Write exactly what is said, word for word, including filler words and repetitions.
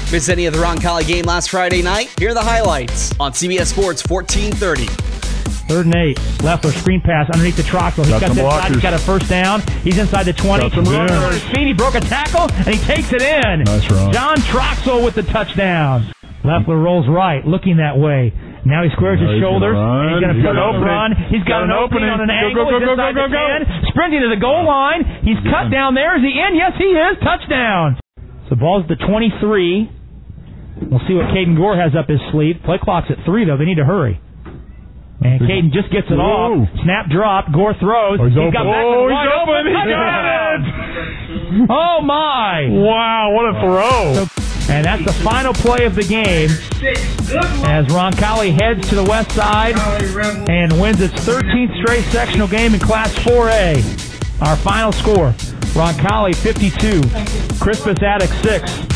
Miss any of the Roncalli game last Friday night? Here are the highlights on C B S Sports fourteen thirty. Third and eight. Leffler screen pass underneath the Troxel. He's got, got this side. He's got a first down. He's inside the twenty. Running on his feet. He broke a tackle, and he takes it in. Nice run. John Troxel with the touchdown. Leffler rolls right, looking that way. Now he squares his shoulders. He's going to put an run. He's got an opening on an angle. He's inside the ten. Sprinting to the goal line. He's cut down there. Is he in? Yes, he is. Touchdown. So ball's at the twenty-three. We'll see what Caden Gore has up his sleeve. Play clock's at three, though. They need to hurry. And Caden just gets it Whoa. off. Snap drop. Gore throws. Oh, he's, he's open. got back oh, to the he's open. He got it. Oh, my. Wow, what a throw. So, and that's the final play of the game as Roncalli heads to the west side and wins its thirteenth straight sectional game in Class four A. Our final score, Roncalli fifty-two, Crispus Attucks six.